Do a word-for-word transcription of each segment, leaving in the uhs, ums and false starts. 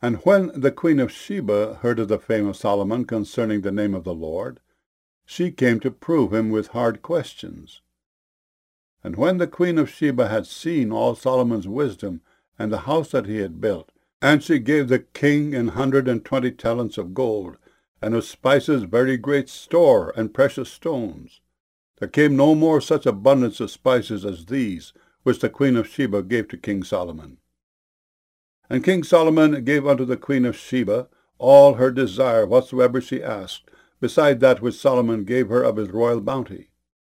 And when the queen of Sheba heard of the fame of Solomon concerning the name of the Lord, she came to prove him with hard questions. And when the queen of Sheba had seen all Solomon's wisdom and the house that he had built, and she gave the king an hundred and twenty talents of gold, and of spices very great store, and precious stones, there came no more such abundance of spices as these, which the queen of Sheba gave to King Solomon. And King Solomon gave unto the queen of Sheba all her desire whatsoever she asked, beside that which Solomon gave her of his royal bounty.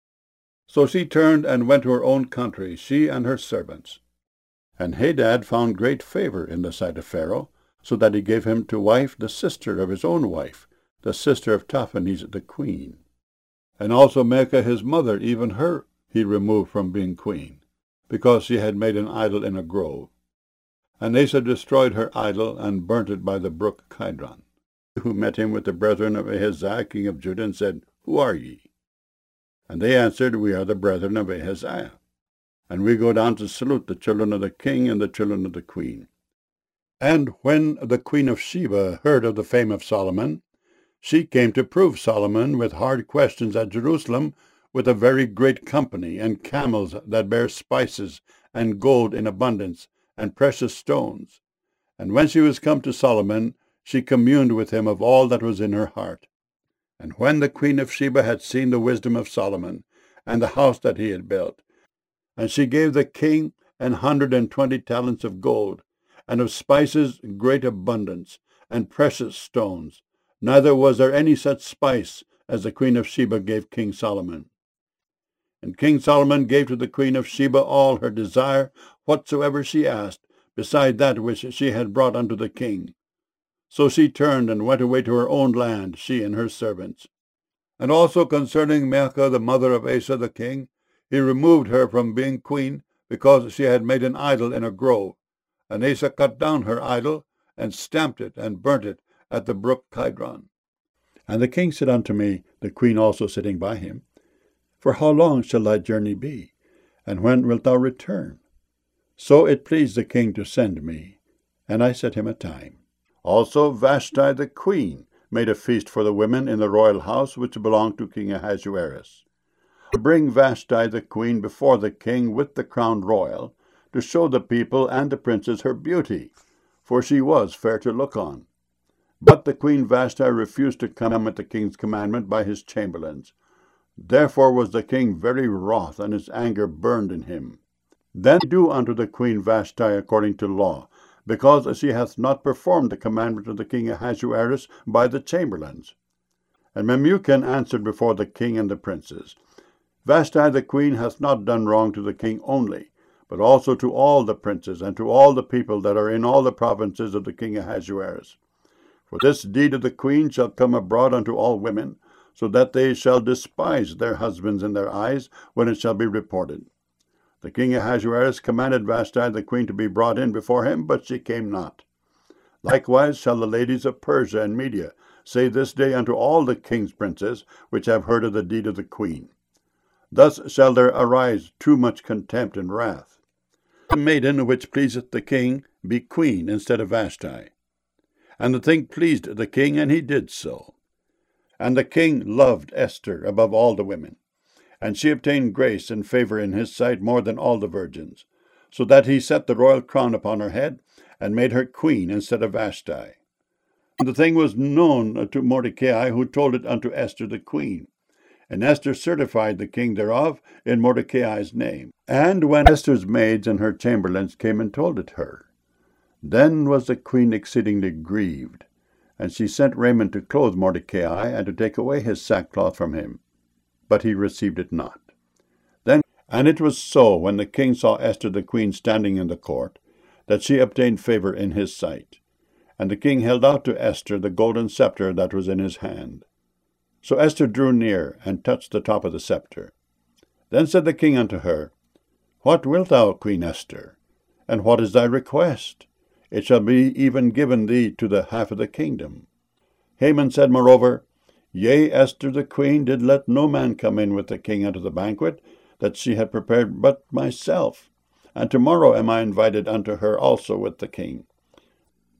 So she turned and went to her own country, she and her servants. And Hadad found great favor in the sight of Pharaoh, so that he gave him to wife the sister of his own wife, the sister of Tahpenes the queen. And also Maachah his mother, even her he removed from being queen, because she had made an idol in a grove. And Asa destroyed her idol, and burnt it by the brook Kidron. Who met him with the brethren of Ahaziah king of Judah, and said, Who are ye? And they answered, We are the brethren of Ahaziah, and we go down to salute the children of the king and the children of the queen. And when the queen of Sheba heard of the fame of Solomon, she came to prove Solomon with hard questions at Jerusalem, with a very great company, and camels that bear spices, and gold in abundance, and precious stones. And when she was come to Solomon, she communed with him of all that was in her heart. And when the queen of Sheba had seen the wisdom of Solomon, and the house that he had built, and she gave the king an hundred and twenty talents of gold, and of spices great abundance, and precious stones, neither was there any such spice as the queen of Sheba gave King Solomon. And King Solomon gave to the queen of Sheba all her desire, whatsoever she asked, beside that which she had brought unto the king. So she turned and went away to her own land, she and her servants. And also concerning Maachah the mother of Asa the king, he removed her from being queen, because she had made an idol in a grove. And Asa cut down her idol, and stamped it, and burnt it at the brook Kidron. And the king said unto me, the queen also sitting by him, For how long shall thy journey be? And when wilt thou return? So it pleased the king to send me, and I set him a time. Also Vashti the queen made a feast for the women in the royal house which belonged to King Ahasuerus. To bring Vashti the queen before the king with the crown royal, to show the people and the princes her beauty, for she was fair to look on. But the queen Vashti refused to come at the king's commandment by his chamberlains. Therefore was the king very wroth, and his anger burned in him. Then do unto the queen Vashti according to law, because she hath not performed the commandment of the king Ahasuerus by the chamberlains. And Memucan answered before the king and the princes, Vashti the queen hath not done wrong to the king only, but also to all the princes, and to all the people that are in all the provinces of the king Ahasuerus. For this deed of the queen shall come abroad unto all women, so that they shall despise their husbands in their eyes when it shall be reported. The king Ahasuerus commanded Vashti the queen to be brought in before him, but she came not. Likewise shall the ladies of Persia and Media say this day unto all the king's princes, which have heard of the deed of the queen. Thus shall there arise too much contempt and wrath. The maiden which pleaseth the king be queen instead of Vashti. And the thing pleased the king, and he did so. And the king loved Esther above all the women, and she obtained grace and favor in his sight more than all the virgins, so that he set the royal crown upon her head, and made her queen instead of Vashti. And the thing was known to Mordecai, who told it unto Esther the queen. And Esther certified the king thereof in Mordecai's name. And when Esther's maids and her chamberlains came and told it her, then was the queen exceedingly grieved, and she sent raiment to clothe Mordecai, and to take away his sackcloth from him. But he received it not. Then, and it was so, when the king saw Esther the queen standing in the court, that she obtained favor in his sight. And the king held out to Esther the golden scepter that was in his hand. So Esther drew near, and touched the top of the scepter. Then said the king unto her, What wilt thou, Queen Esther? And what is thy request? It shall be even given thee to the half of the kingdom. Haman said moreover, Yea, Esther the queen did let no man come in with the king unto the banquet that she had prepared but myself, and tomorrow am I invited unto her also with the king.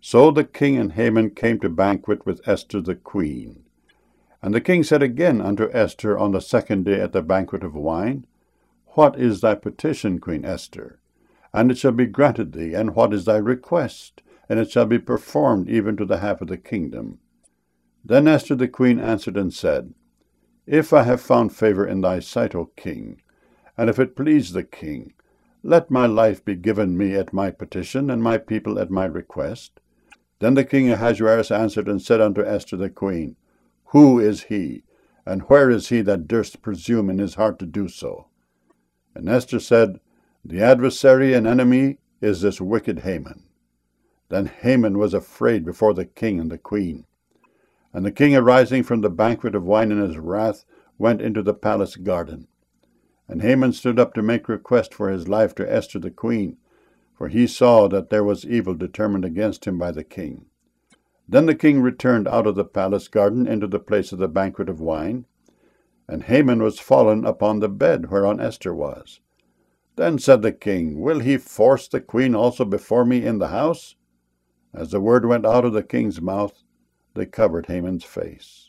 So the king and Haman came to banquet with Esther the queen. And the king said again unto Esther on the second day at the banquet of wine, What is thy petition, Queen Esther? And it shall be granted thee. And what is thy request? And it shall be performed even to the half of the kingdom. Then Esther the queen answered and said, If I have found favor in thy sight, O king, and if it please the king, let my life be given me at my petition, and my people at my request. Then the king Ahasuerus answered and said unto Esther the queen, Who is he, and where is he that durst presume in his heart to do so? And Esther said, The adversary and enemy is this wicked Haman. Then Haman was afraid before the king and the queen. And the king, arising from the banquet of wine in his wrath, went into the palace garden. And Haman stood up to make request for his life to Esther the queen, for he saw that there was evil determined against him by the king. Then the king returned out of the palace garden into the place of the banquet of wine, and Haman was fallen upon the bed whereon Esther was. Then said the king, Will he force the queen also before me in the house? As the word went out of the king's mouth, they covered Haman's face.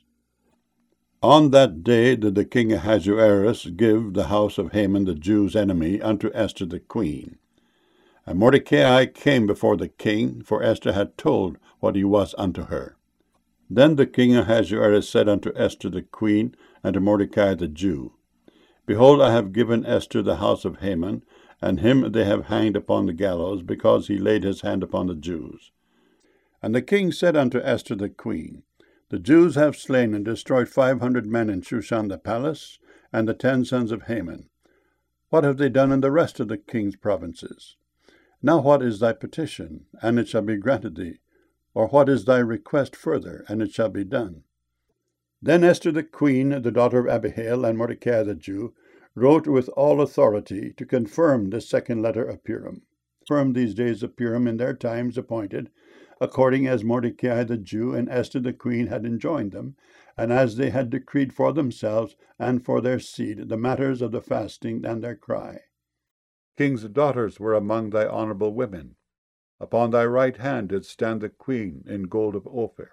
On that day did the king Ahasuerus give the house of Haman the Jew's enemy unto Esther the queen. And Mordecai came before the king, for Esther had told what he was unto her. Then the king Ahasuerus said unto Esther the queen, and to Mordecai the Jew, Behold, I have given Esther the house of Haman, and him they have hanged upon the gallows, because he laid his hand upon the Jews. And the king said unto Esther the queen, The Jews have slain and destroyed five hundred men in Shushan the palace, and the ten sons of Haman. What have they done in the rest of the king's provinces? Now what is thy petition, and it shall be granted thee? Or what is thy request further, and it shall be done? Then Esther the queen, the daughter of Abihail, and Mordecai the Jew, wrote with all authority to confirm this second letter of Purim. Confirm these days of Purim in their times appointed, according as Mordecai the Jew and Esther the queen had enjoined them, and as they had decreed for themselves and for their seed the matters of the fasting and their cry. King's daughters were among thy honorable women. Upon thy right hand did stand the queen in gold of Ophir.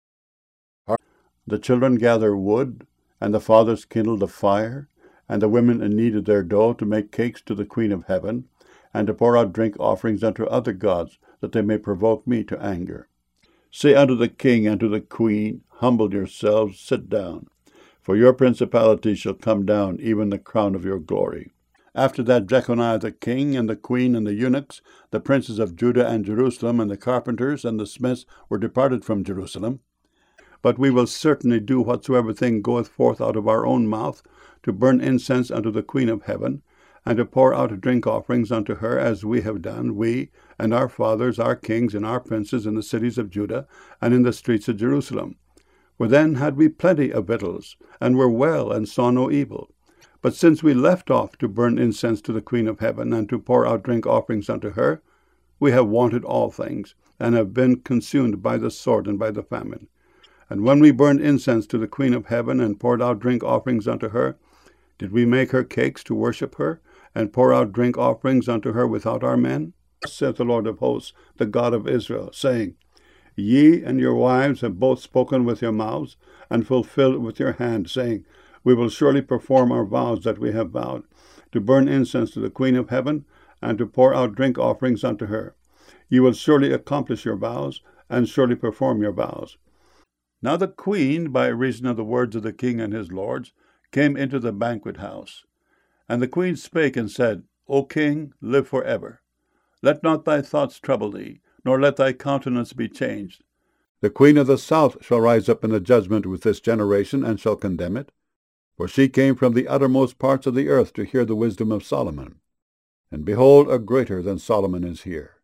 The children gather wood, and the fathers kindle the fire, and the women kneaded their dough to make cakes to the queen of heaven, and to pour out drink offerings unto other gods, that they may provoke me to anger. Say unto the king and to the queen, Humble yourselves, sit down, for your principality shall come down, even the crown of your glory. After that Jeconiah the king, and the queen, and the eunuchs, the princes of Judah and Jerusalem, and the carpenters, and the smiths were departed from Jerusalem. But we will certainly do whatsoever thing goeth forth out of our own mouth, to burn incense unto the queen of heaven, and to pour out drink offerings unto her, as we have done, we, and our fathers, our kings, and our princes in the cities of Judah, and in the streets of Jerusalem. For then had we plenty of victuals, and were well, and saw no evil. But since we left off to burn incense to the queen of heaven, and to pour out drink offerings unto her, we have wanted all things, and have been consumed by the sword and by the famine. And when we burned incense to the queen of heaven, and poured out drink offerings unto her, did we make her cakes to worship her, and pour out drink offerings unto her without our men? Saith the Lord of hosts, the God of Israel, saying, Ye and your wives have both spoken with your mouths, and fulfilled with your hand, saying, We will surely perform our vows that we have vowed, to burn incense to the queen of heaven, and to pour out drink offerings unto her. Ye will surely accomplish your vows, and surely perform your vows. Now the queen, by reason of the words of the king and his lords, came into the banquet house. And the queen spake and said, O king, live for ever. Let not thy thoughts trouble thee, nor let thy countenance be changed. The queen of the south shall rise up in the judgment with this generation, and shall condemn it. For she came from the uttermost parts of the earth to hear the wisdom of Solomon. And behold, a greater than Solomon is here.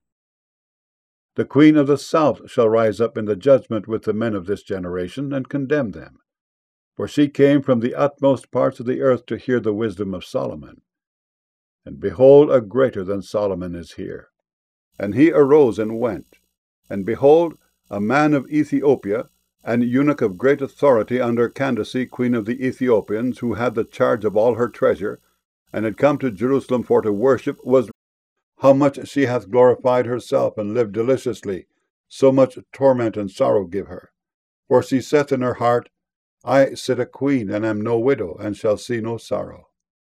The queen of the south shall rise up in the judgment with the men of this generation, and condemn them. For she came from the utmost parts of the earth to hear the wisdom of Solomon. And behold, a greater than Solomon is here. And he arose and went. And behold, a man of Ethiopia, an eunuch of great authority under Candace, queen of the Ethiopians, who had the charge of all her treasure, and had come to Jerusalem for to worship, was how much she hath glorified herself, and lived deliciously, so much torment and sorrow give her. For she saith in her heart, I sit a queen, and am no widow, and shall see no sorrow.